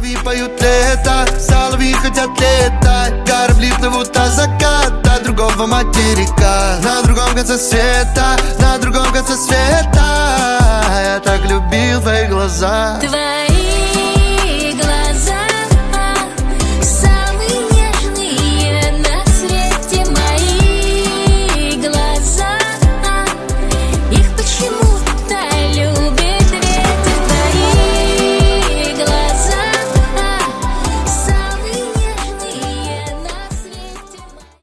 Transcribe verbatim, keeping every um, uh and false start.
Соловьи поют лето, соловьи хотят летать. Корабли плывут на закат до другого материка. На другом конце света, на другом конце света. Я так любил твои глаза. Твои